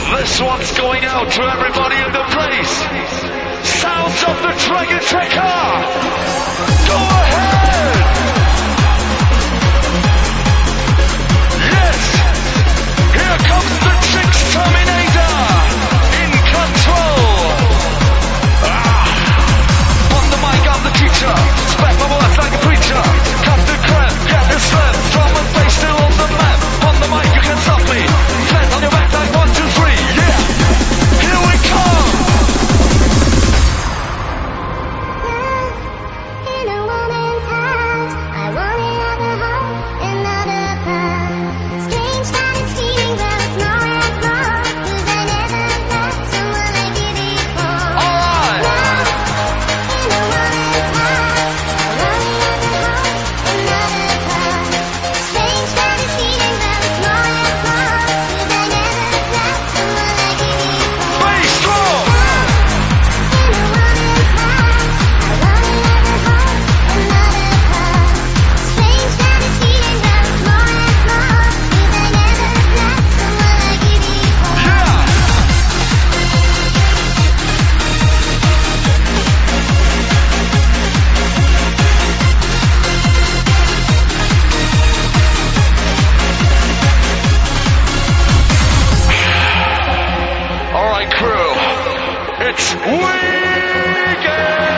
This one's going out to everybody in the place. Sounds of the Dragon Checker. Go ahead. Yes. Here comes the Chicks Terminator. In control. On the mic, I'm the teacher. Spread my words like a preacher. Cut the crap, get the slap. Drum and bass still on the map. On the mic, you can stop me. Flat on your back like 1, 2, 3. Yeah. Here we come. In a woman's house, I wanted alcohol and not a pub. Strange started feeling, but it's not as wrong, 'cause I never loved someone like you before. All right. In a woman's house, I wanted alcohol and not a pub. Strange started feeling, but it's not as wrong, 'cause I never loved someone like you before. Bass drum. In a woman's house, I wanted alcohol and not a pub. Strange started feeling, but it's not as wrong, 'cause I never loved someone like you before. Yeah. All right, crew. It's weekend.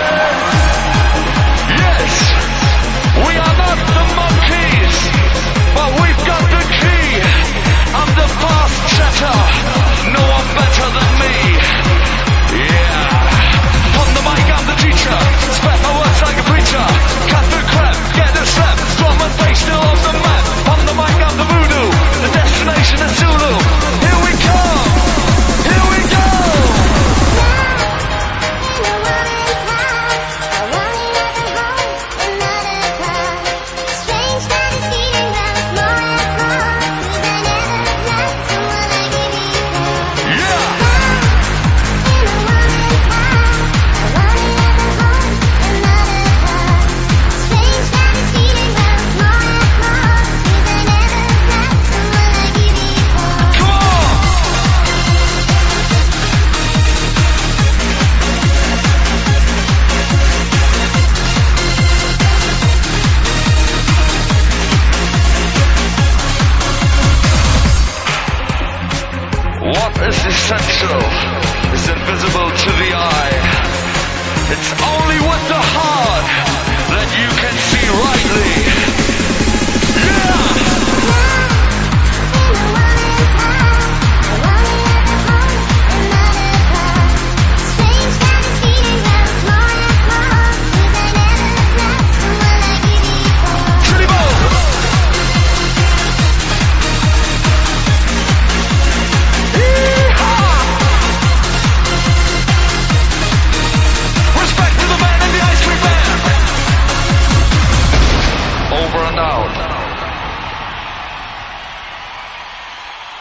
Yes, we are not the monkeys, but we've got the key. I'm the fast chatter. No one better than me. Yeah. On the mic, I'm the teacher. Spread my words like a preacher. Cut the crap, get the slap. Drum and bass still on the map. On the mic, I'm the voodoo. The destination is Zulu. Here we come. Here we go. In a woman's house, I wanted alcohol and not a pub. Strange started feeling, but it's not as wrong, 'cause I never loved someone like you before. Yeah. In a woman's house, I wanted alcohol and not a pub. Strange started feeling, but it's not as wrong, 'cause I never loved someone like you before. Come on. What is essential is invisible to the eye. It's only with the